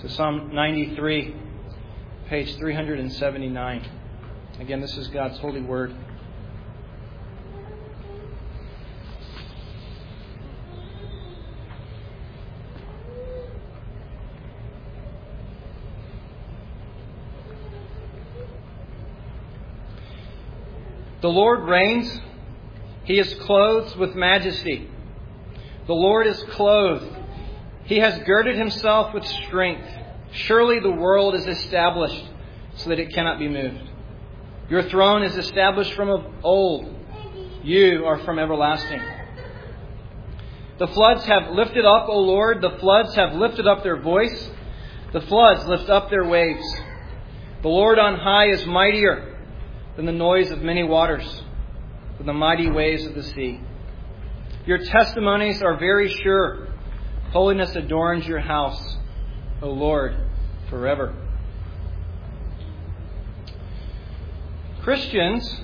to Psalm 93, page 379. Again, this is God's holy word. The Lord reigns. He is clothed with majesty. The Lord is clothed. He has girded himself with strength. Surely the world is established so that it cannot be moved. Your throne is established from of old. You are from everlasting. The floods have lifted up, O Lord. The floods have lifted up their voice. The floods lift up their waves. The Lord on high is mightier than the noise of many waters, than the mighty waves of the sea. Your testimonies are very sure. Holiness adorns your house, O Lord, forever. Christians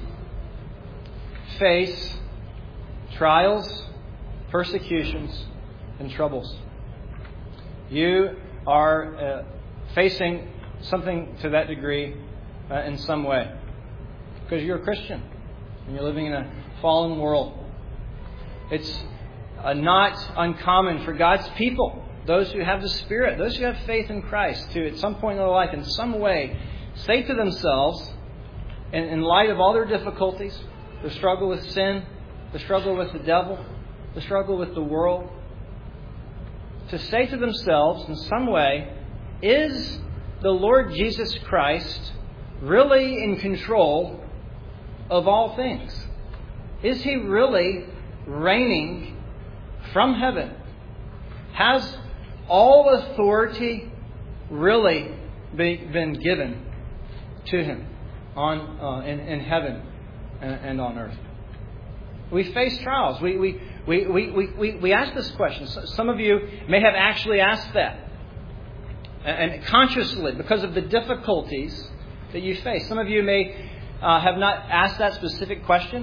face trials, persecutions, and troubles. You are facing something to that degree in some way, because you're a Christian and you're living in a fallen world. It's not uncommon for God's people, those who have the Spirit, those who have faith in Christ, to at some point in their life, in some way, say to themselves, in light of all their difficulties, the struggle with sin, the struggle with the devil, the struggle with the world, to say to themselves in some way, is the Lord Jesus Christ really in control of all things? Is He really reigning from heaven? Has all authority really been given to Him in heaven and on earth? We face trials. We ask this question. Some of you may have actually asked that, and consciously, because of the difficulties that you face. Some of you may have not asked that specific question,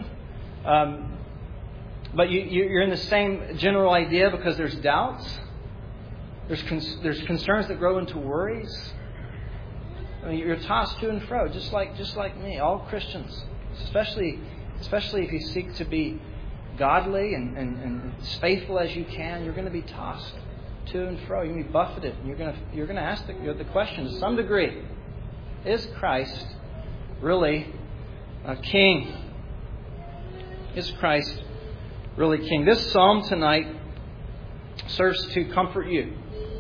but you're in the same general idea because there's doubts. There's concerns that grow into worries. I mean, you're tossed to and fro, just like me. All Christians, especially if you seek to be godly and as faithful as you can, you're going to be tossed to and fro. You're going to be buffeted. And you're going to ask the question to some degree: is Christ really a king? Is Christ really king? This psalm tonight serves to comfort you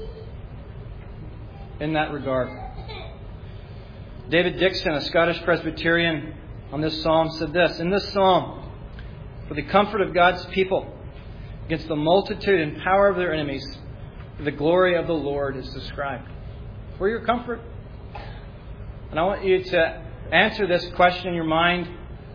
in that regard. David Dixon, a Scottish Presbyterian, on this psalm said this: in this psalm, for the comfort of God's people against the multitude and power of their enemies, the glory of the Lord is described. For your comfort. And I want you to answer this question in your mind.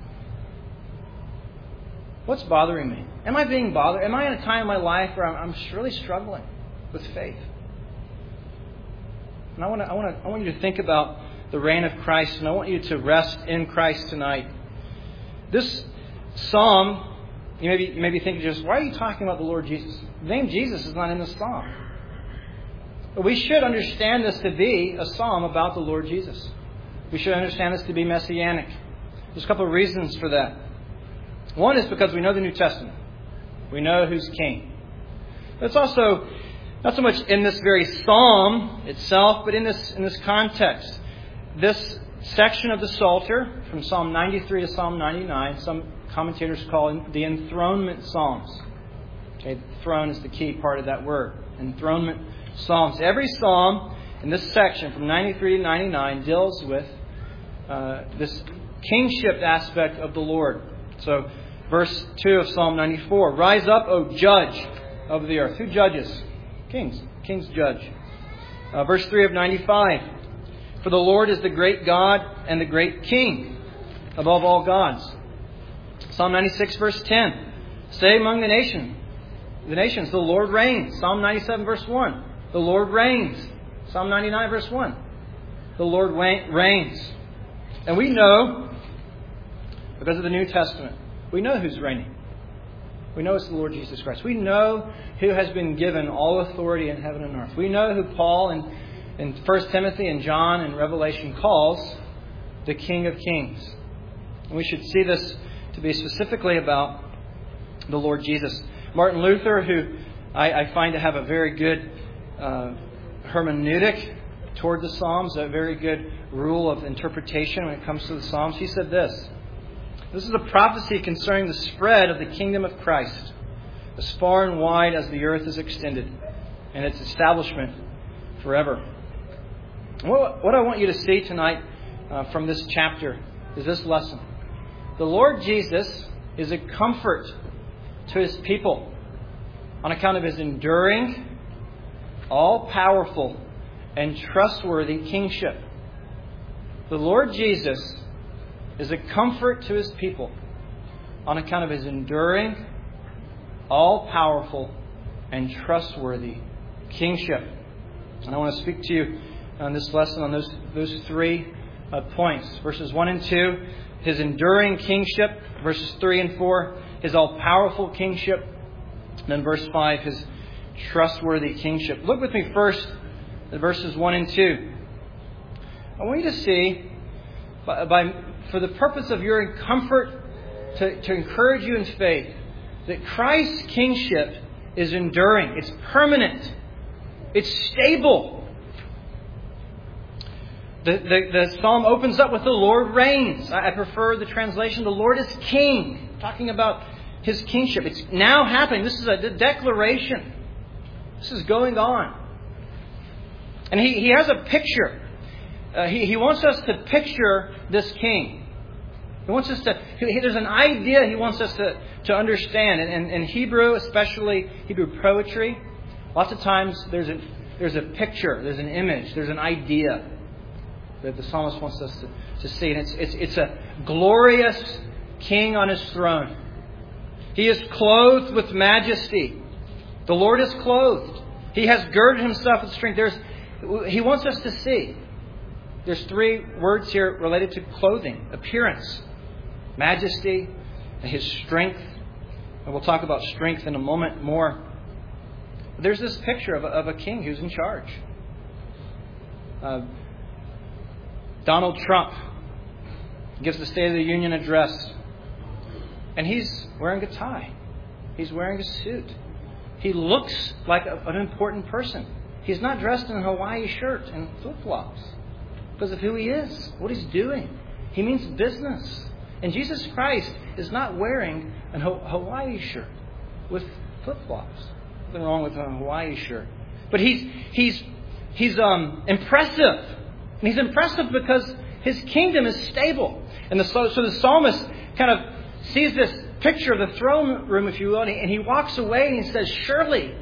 What's bothering me? Am I being bothered? Am I in a time in my life where I'm really struggling with faith? And I want you to think about the reign of Christ, and I want you to rest in Christ tonight. This psalm, you may be thinking, just why are you talking about the Lord Jesus? The name Jesus is not in this psalm. But we should understand this to be a psalm about the Lord Jesus. We should understand this to be messianic. There's a couple of reasons for that. One is because we know the New Testament. We know who's king. But it's also not so much in this very psalm itself, but in this context. This section of the Psalter, from Psalm 93 to Psalm 99, some commentators call it the enthronement psalms. Okay, the throne is the key part of that word. Enthronement psalms. Every psalm in this section, from 93 to 99, deals with this kingship aspect of the Lord. So, verse 2 of Psalm 94, rise up, O judge of the earth. Who judges? Kings. Kings judge. Verse 3 of 95, for the Lord is the great God and the great King above all gods. Psalm 96, verse 10, say among the nations, the Lord reigns. Psalm 97, verse 1, the Lord reigns. Psalm 99, verse 1, the Lord reigns. And we know, because of the New Testament, we know who's reigning. We know it's the Lord Jesus Christ. We know who has been given all authority in heaven and earth. We know who Paul in 1 Timothy and John and Revelation calls the King of Kings. And we should see this to be specifically about the Lord Jesus. Martin Luther, who I find to have a very good hermeneutic toward the Psalms, a very good rule of interpretation when it comes to the Psalms, he said this: "This is a prophecy concerning the spread of the kingdom of Christ, as far and wide as the earth is extended, and its establishment forever." What I want you to see tonight from this chapter is this lesson. The Lord Jesus is a comfort to His people on account of His enduring, all-powerful, and trustworthy kingship. The Lord Jesus is a comfort to His people on account of His enduring, all-powerful, and trustworthy kingship. And I want to speak to you on this lesson on those 3 points. Verses 1 and 2, His enduring kingship. Verses 3 and 4, His all-powerful kingship. And then verse 5, His trustworthy kingship. Look with me first at verses 1 and 2. I want you to see, for the purpose of your comfort, to encourage you in faith, that Christ's kingship is enduring. It's permanent. It's stable. The psalm opens up with "the Lord reigns." I prefer the translation, "the Lord is king," talking about His kingship. It's now happening. This is a declaration. This is going on. And He has a picture. He wants us to picture this king. He wants us to. There's an idea He wants us to understand. And in Hebrew, especially Hebrew poetry, lots of times there's a picture, there's an image, there's an idea that the psalmist wants us to see. And it's a glorious king on His throne. He is clothed with majesty. The Lord is clothed. He has girded Himself with strength. He wants us to see. There's 3 words here related to clothing: appearance, majesty, and His strength. And we'll talk about strength in a moment more. There's this picture of a king who's in charge. Donald Trump gives the State of the Union address. And he's wearing a tie. He's wearing a suit. He looks like an important person. He's not dressed in a Hawaii shirt and flip-flops because of who He is, what He's doing. He means business. And Jesus Christ is not wearing a Hawaii shirt with flip-flops. Nothing wrong with a Hawaii shirt. But he's impressive. And He's impressive because His kingdom is stable. And so the psalmist kind of sees this picture of the throne room, if you will, and he walks away and he says, surely,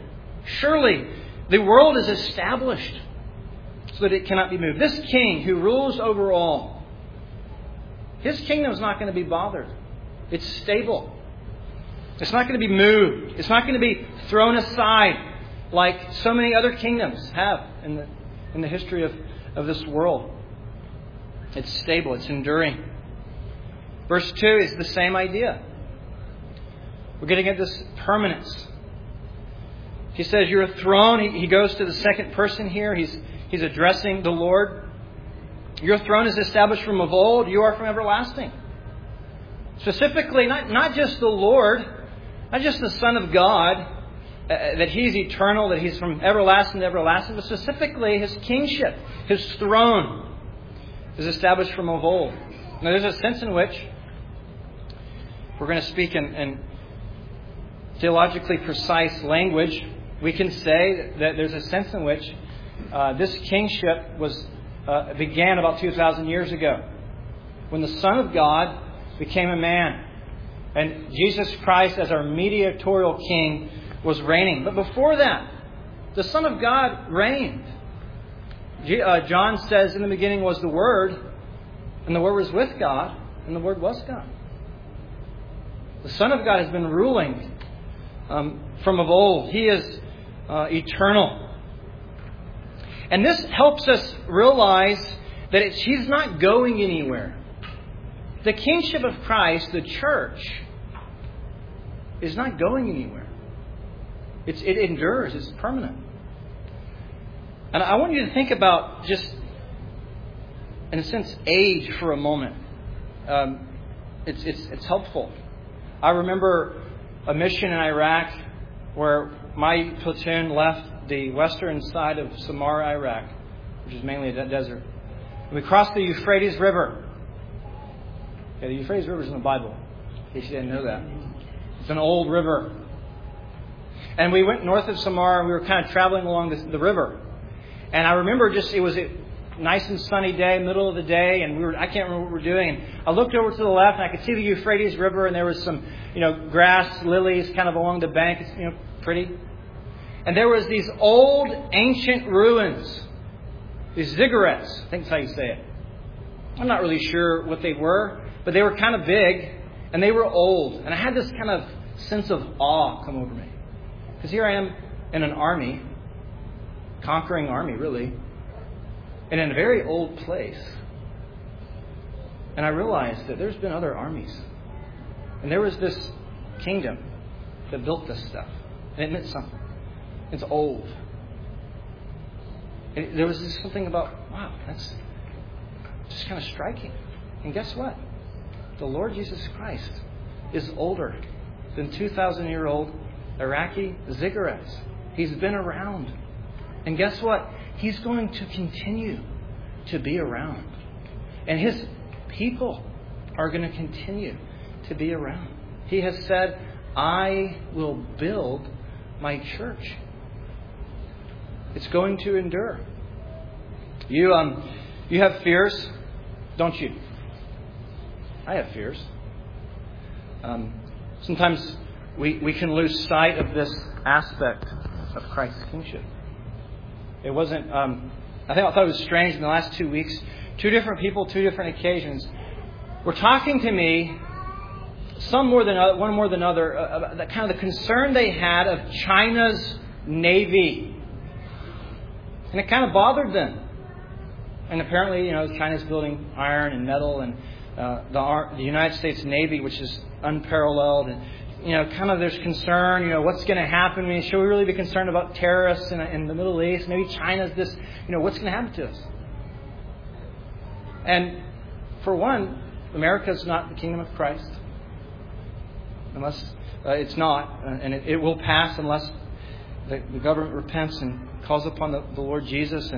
the world is established so that it cannot be moved. This king who rules over all, His kingdom is not going to be bothered. It's stable. It's not going to be moved. It's not going to be thrown aside like so many other kingdoms have in the history of this world. It's stable. It's enduring. Verse 2 is the same idea. We're getting at this permanence. He says, "You're a throne." He goes to the second person here. He's addressing the Lord. "Your throne is established from of old. You are from everlasting." Specifically, not just the Lord, not just the Son of God, that He's eternal, that He's from everlasting to everlasting, but specifically His kingship, His throne is established from of old. Now, there's a sense in which we're going to speak in theologically precise language. We can say that there's a sense in which this kingship began about 2,000 years ago, when the Son of God became a man, and Jesus Christ, as our mediatorial King, was reigning. But before that, the Son of God reigned. John says, "In the beginning was the Word, and the Word was with God, and the Word was God." The Son of God has been ruling from of old. He is eternal. And this helps us realize that He's not going anywhere. The kingship of Christ, the church, is not going anywhere. It endures. It's permanent. And I want you to think about just, in a sense, age for a moment. It's helpful. I remember a mission in Iraq where my platoon left the western side of Samarra, Iraq, which is mainly a desert. And we crossed the Euphrates River. Okay, the Euphrates River is in the Bible, in case you didn't know that. It's an old river. And we went north of Samarra, and we were kind of traveling along the river. And I remember it was a nice and sunny day, middle of the day, and I can't remember what we were doing. And I looked over to the left, and I could see the Euphrates River, and there was some, grass, lilies kind of along the bank. It's, pretty. And there was these old, ancient ruins, these ziggurats, I think that's how you say it. I'm not really sure what they were, but they were kind of big, and they were old. And I had this kind of sense of awe come over me. Because here I am in an army, conquering army, really, and in a very old place. And I realized that there's been other armies. And there was this kingdom that built this stuff. And it meant something. It's old. And there was just something about, wow, that's just kind of striking. And guess what? The Lord Jesus Christ is older than 2,000-year-old Iraqi ziggurats. He's been around. And guess what? He's going to continue to be around. And His people are going to continue to be around. He has said, I will build my church. It's going to endure. You have fears, don't you? I have fears. Sometimes we can lose sight of this aspect of Christ's kingship. It wasn't. I thought it was strange in the last 2 weeks. 2 different people, 2 different occasions, were talking to me. Some more than other, one more than other. About kind of the concern they had of China's navy, and it kind of bothered them. And apparently, China's building iron and metal, and the United States Navy, which is unparalleled, and kind of there's concern. What's going to happen? Should we really be concerned about terrorists in the Middle East? Maybe China's this. What's going to happen to us? And for one, America is not the kingdom of Christ, unless it's not, and it will pass unless the government repents and calls upon the Lord Jesus.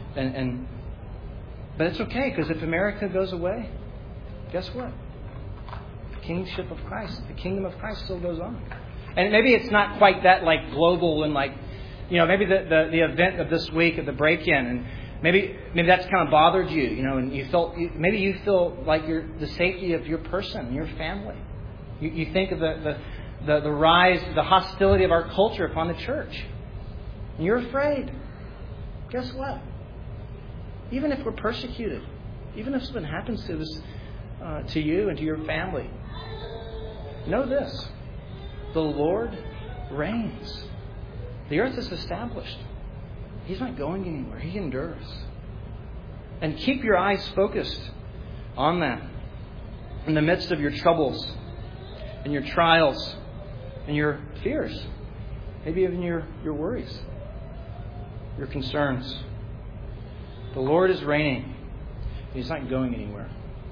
But it's okay, because if America goes away, guess what? The kingship of Christ, the kingdom of Christ still goes on. And maybe it's not quite that global and maybe the event of this week of the break-in, and maybe that's kind of bothered you, and you feel like the safety of your person, your family. You think of the rise, the hostility of our culture upon the church. And you're afraid. Guess what? Even if we're persecuted, even if something happens to this, to you and to your family, know this: the Lord reigns. The earth is established. He's not going anywhere. He endures. And keep your eyes focused on that in the midst of your troubles and your trials and your fears, maybe even your worries, your concerns. The Lord is reigning. He's not going anywhere.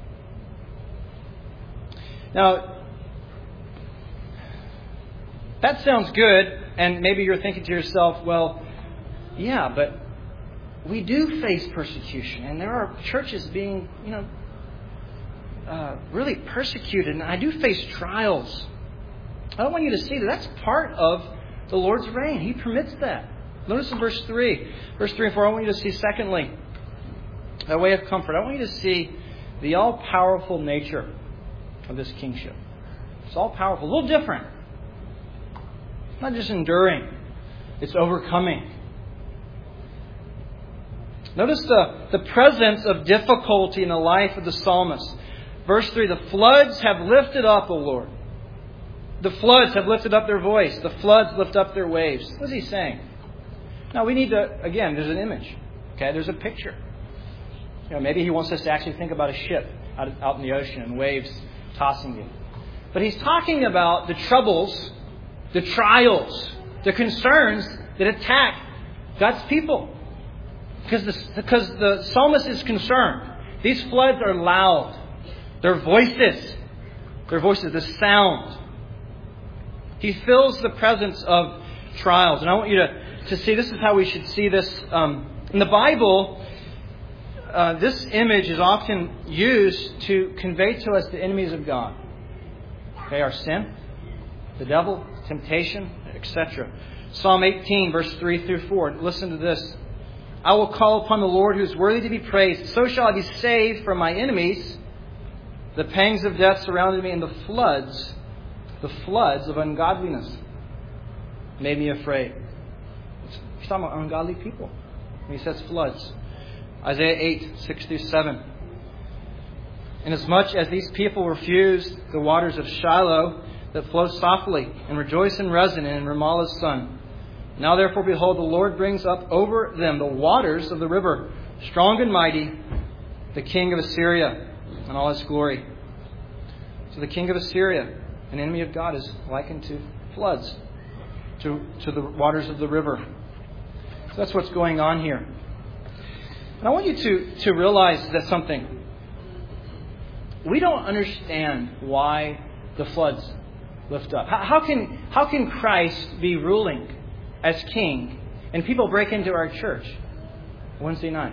Now, that sounds good, and maybe you're thinking to yourself, well, yeah, but we do face persecution, and there are churches being, really persecuted, and I do face trials. I want you to see that that's part of the Lord's reign. He permits that. Notice in verse 3 and 4, I want you to see, secondly, a way of comfort. I want you to see the all-powerful nature of this kingship. It's all-powerful. A little different. It's not just enduring. It's overcoming. Notice the presence of difficulty in the life of the psalmist. Verse 3, the floods have lifted up, O Lord. The floods have lifted up their voice. The floods lift up their waves. What is he saying? Now we need to, again, there's an image. Okay, there's a picture. Maybe he wants us to actually think about a ship out in the ocean and waves tossing you. But he's talking about the troubles, the trials, the concerns that attack God's people. Because the psalmist is concerned. These floods are loud. Their voices, the sound. He feels the presence of trials. And I want you to see, this is how we should see this. In the Bible, this image is often used to convey to us the enemies of God. Okay, our sin, the devil, temptation, etc. Psalm 18, verse 3 through 4. Listen to this. I will call upon the Lord who is worthy to be praised. So shall I be saved from my enemies. The pangs of death surrounded me, and the floods of ungodliness made me afraid. He's talking about ungodly people when he says floods. Isaiah 8, 6 through 7. Inasmuch as these people refused the waters of Shiloh that flow softly, and rejoice in Rezin and in Ramallah's son. Now therefore, behold, the Lord brings up over them the waters of the river, strong and mighty, the king of Assyria and all his glory. So the king of Assyria, an enemy of God, is likened to floods, to the waters of the river. So that's what's going on here. And I want you to realize that something. We don't understand why the floods lift up. How can Christ be ruling as king and people break into our church Wednesday night?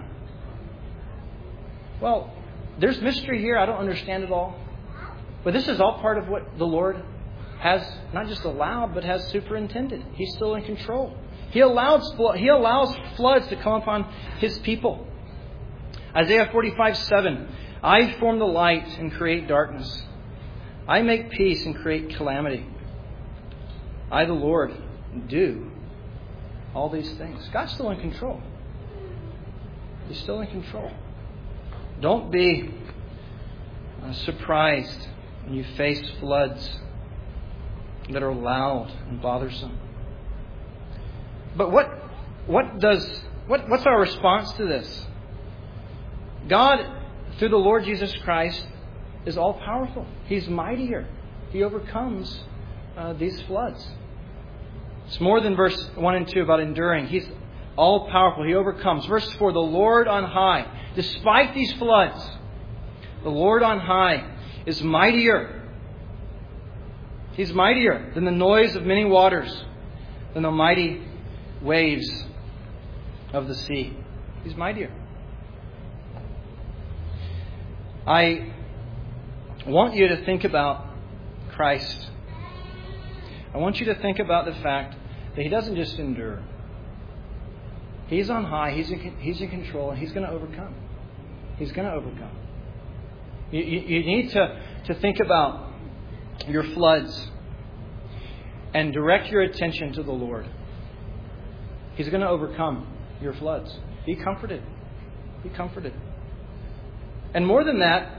Well, there's mystery here. I don't understand it all. But this is all part of what the Lord has not just allowed, but has superintended. He's still in control. He allows floods to come upon His people. Isaiah 45:7. I form the light and create darkness. I make peace and create calamity. I, the Lord, do all these things. God's still in control. He's still in control. Don't be surprised when you face floods that are loud and bothersome. But what's our response to this? God, through the Lord Jesus Christ, is all powerful. He's mightier. He overcomes these floods. It's more than verse 1 and 2 about enduring. He's all powerful. He overcomes. Verse 4, the Lord on high, despite these floods, the Lord on high is mightier. He's mightier than the noise of many waters, than the mighty waves of the sea. He's mightier. I want you to think about Christ. I want you to think about the fact that He doesn't just endure. He's on high. He's in control, and He's going to overcome. He's going to overcome. You need to think about your floods and direct your attention to the Lord. He's going to overcome your floods. Be comforted. Be comforted. And more than that,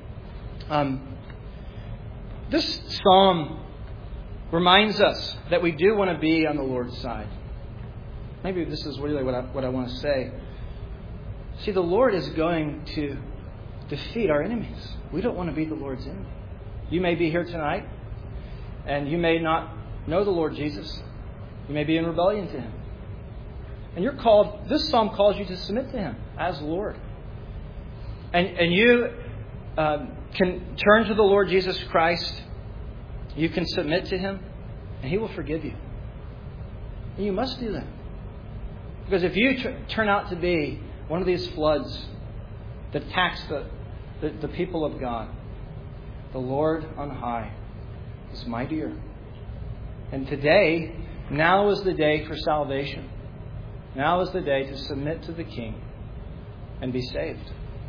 this psalm reminds us that we do want to be on the Lord's side. Maybe this is really what I want to say. See, the Lord is going to defeat our enemies. We don't want to be the Lord's enemy. You may be here tonight, and you may not know the Lord Jesus. You may be in rebellion to Him. And you're called, this psalm calls you to submit to Him as Lord. And you can turn to the Lord Jesus Christ. You can submit to Him, and He will forgive you. And you must do that. Because if you turn out to be one of these floods that attacks the people of God, the Lord on high is mightier. And today, now is the day for salvation. Now is the day to submit to the King and be saved.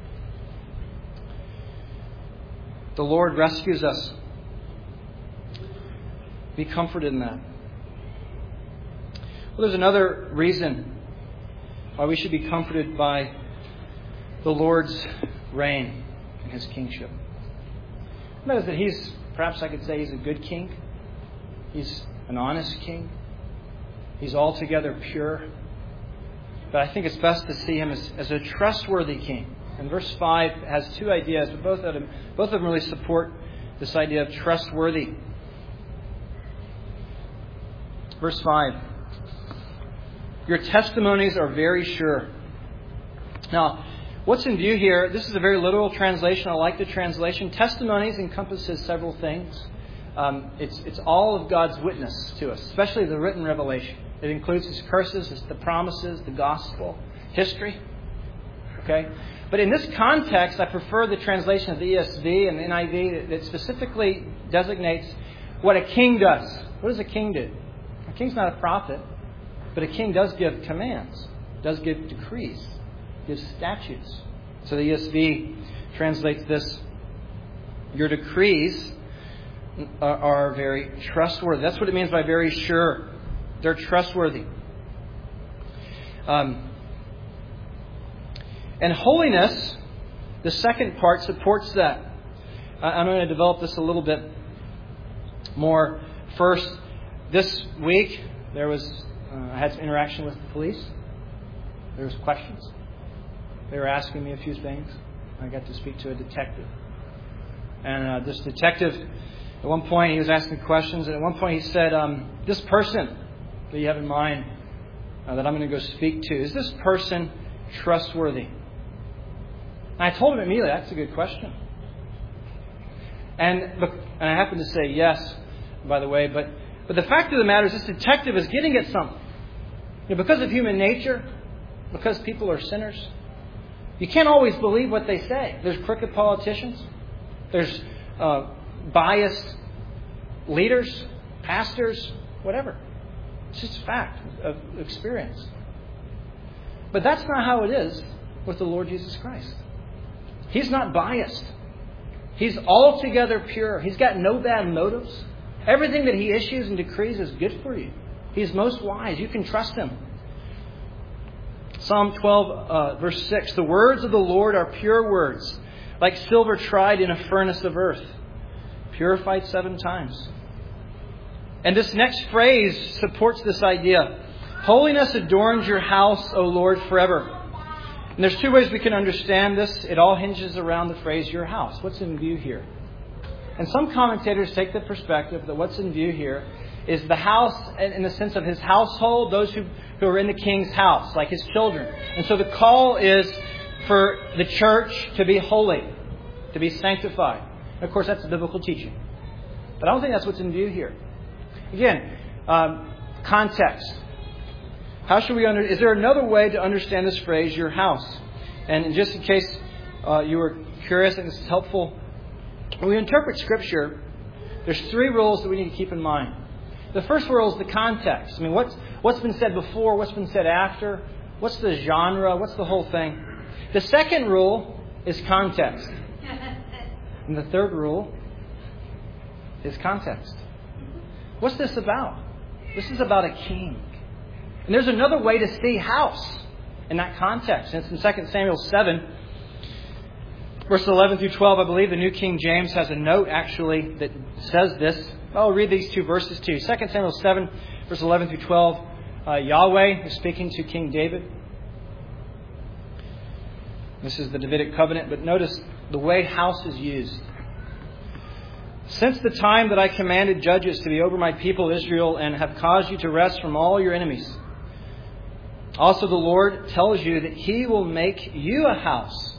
The Lord rescues us. Be comforted in that. Well, there's another reason why we should be comforted by the Lord's reign and His kingship. And that is that He's, perhaps I could say, He's a good king. He's an honest king. He's altogether pure. But I think it's best to see Him as a trustworthy king. And verse 5 has two ideas, but both of them really support this idea of trustworthy. Verse 5. Your testimonies are very sure. Now, what's in view here, this is a very literal translation. I like the translation. Testimonies encompasses several things. It's all of God's witness to us, especially the written revelation. It includes His curses, the promises, the gospel, history. Okay? But in this context, I prefer the translation of the ESV and the NIV that specifically designates what a king does. What does a king do? A king's not a prophet, but a king does give commands, does give decrees, gives statutes. So the ESV translates this: your decrees are very trustworthy. That's what it means by very sure. They're trustworthy. And holiness, the second part, supports that. I'm going to develop this a little bit more. First, this week I had some interaction with the police. There was questions. They were asking me a few things. I got to speak to a detective. And this detective, at one point, he was asking questions. And at one point he said, this person that you have in mind that I'm going to go speak to, is this person trustworthy? And I told him immediately, that's a good question. And I happened to say yes, by the way. But the fact of the matter is this detective is getting at something. Because of human nature, because people are sinners, you can't always believe what they say. There's crooked politicians. There's biased leaders, pastors, whatever. It's just a fact of experience. But that's not how it is with the Lord Jesus Christ. He's not biased. He's altogether pure. He's got no bad motives. Everything that He issues and decrees is good for you. He's most wise. You can trust Him. Psalm 12, verse 6. The words of the Lord are pure words, like silver tried in a furnace of earth, purified 7 times. And this next phrase supports this idea. Holiness adorns your house, O Lord, forever. And there's 2 ways we can understand this. It all hinges around the phrase, your house. What's in view here? And some commentators take the perspective that what's in view here is the house in the sense of His household, those who are in the king's house, like His children. And so the call is for the church to be holy, to be sanctified. And of course, that's biblical teaching. But I don't think that's what's in view here. Again, context. How should we is there another way to understand this phrase, your house? And just in case you were curious, I think this is helpful. When we interpret Scripture, there's 3 rules that we need to keep in mind. The first rule is the context. I mean, what's been said before? What's been said after? What's the genre? What's the whole thing? The second rule is context. And the third rule is context. What's this about? This is about a king. And there's another way to see house in that context. And it's in 2 Samuel 7, verses 11 through 12. I believe the New King James has a note actually that says this. I'll read these 2 verses to you. 2 Samuel 7, verses 11 through 12. Yahweh is speaking to King David. This is the Davidic covenant, but notice the way house is used. Since the time that I commanded judges to be over my people Israel and have caused you to rest from all your enemies. Also the Lord tells you that He will make you a house.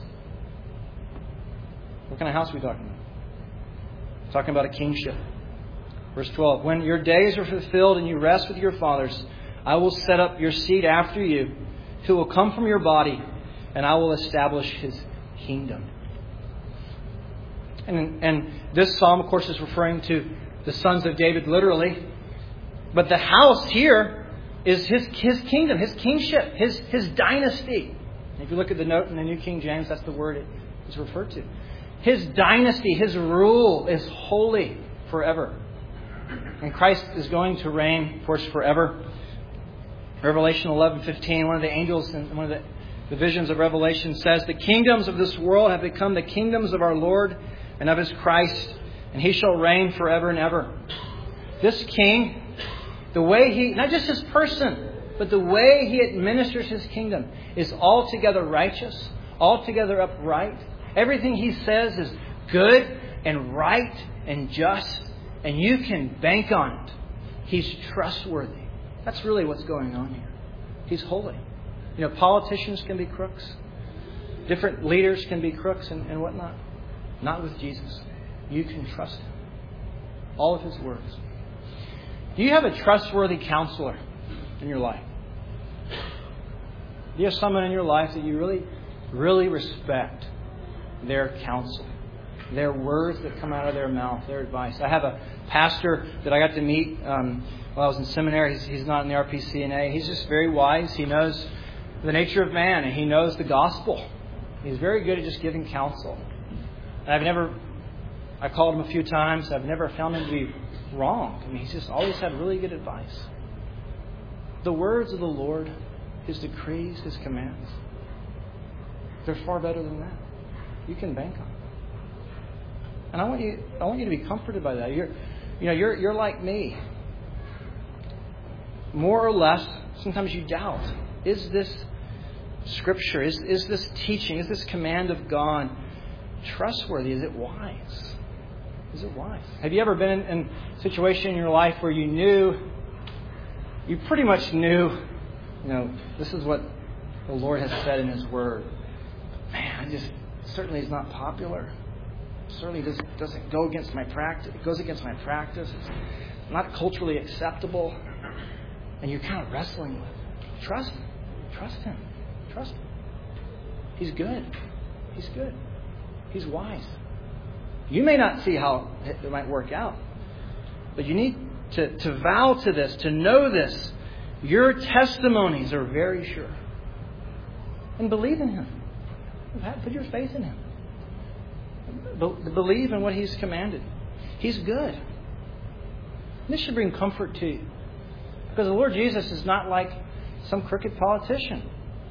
What kind of house are we talking about? Talking about a kingship. Verse 12. When your days are fulfilled and you rest with your fathers, I will set up your seed after you, who will come from your body, and I will establish His kingdom. And this psalm, of course, is referring to the sons of David literally. But the house here is his kingdom, His kingship, His dynasty. And if you look at the note in the New King James, that's the word it is referred to. His dynasty, His rule is holy forever. And Christ is going to reign, of course, forever. Revelation 11:15, one of the angels in one of the visions of Revelation says, the kingdoms of this world have become the kingdoms of our Lord and of His Christ, and He shall reign forever and ever. This king, the way He, not just His person, but the way He administers His kingdom is altogether righteous, altogether upright. Everything He says is good and right and just, and you can bank on it. He's trustworthy. That's really what's going on here. He's holy. Politicians can be crooks. Different leaders can be crooks and whatnot. Not with Jesus. You can trust Him. All of His words. Do you have a trustworthy counselor in your life? Do you have someone in your life that you really, really respect their counsel? Their words that come out of their mouth, their advice. I have a pastor that I got to meet while I was in seminary. He's not in the RPCNA. He's just very wise. He knows the nature of man and he knows the gospel. He's very good at just giving counsel. And I called him a few times. I've never found him to be wrong. I mean, he's just always had really good advice. The words of the Lord, His decrees, His commands, they're far better than that. You can bank on them. And I want you to be comforted by that. You're like me. More or less, sometimes you doubt. Is this Scripture? Is this teaching? Is this command of God trustworthy? Is it wise? Is it wise? Have you ever been in a situation in your life where you pretty much knew, this is what the Lord has said in His Word. Man, certainly is not popular. Certainly doesn't go against my practice. It goes against my practice. It's not culturally acceptable. And you're kind of wrestling with it. Trust Him. Trust Him. Trust Him. He's good. He's good. He's wise. You may not see how it might work out. But you need to vow to this, to know this. Your testimonies are very sure. And believe in Him. Put your faith in Him. Believe in what He's commanded. He's good. This should bring comfort to you. Because the Lord Jesus is not like some crooked politician.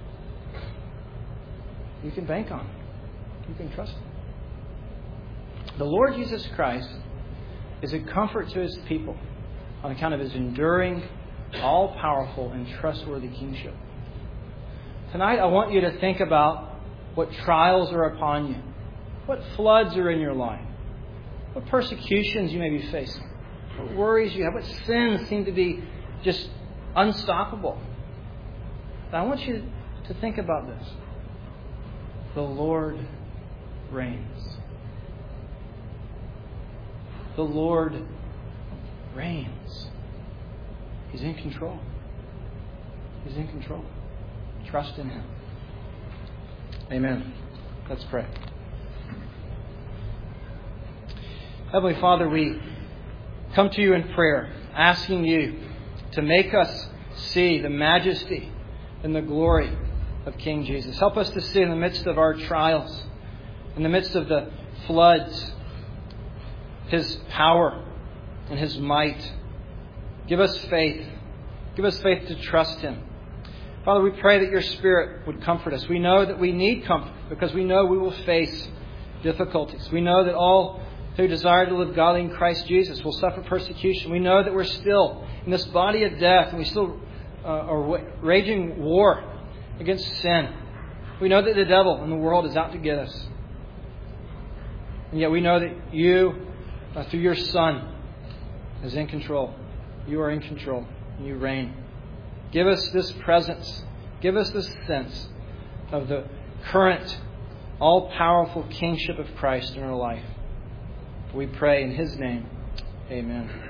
You can bank on Him. You can trust Him. The Lord Jesus Christ is a comfort to His people on account of His enduring, all-powerful, and trustworthy kingship. Tonight I want you to think about what trials are upon you. What floods are in your life? What persecutions you may be facing? What worries you have? What sins seem to be just unstoppable? But I want you to think about this. The Lord reigns. The Lord reigns. He's in control. He's in control. Trust in Him. Amen. Let's pray. Heavenly Father, we come to You in prayer, asking You to make us see the majesty and the glory of King Jesus. Help us to see in the midst of our trials, in the midst of the floods, His power and His might. Give us faith. Give us faith to trust Him. Father, we pray that Your Spirit would comfort us. We know that we need comfort because we know we will face difficulties. We know that all who desire to live godly in Christ Jesus will suffer persecution. We know that we're still in this body of death and we still are raging war against sin. We know that the devil and the world is out to get us. And yet we know that You, through Your Son, is in control. You are in control. And You reign. Give us this presence. Give us this sense of the current, all-powerful kingship of Christ in our life. We pray in His name. Amen.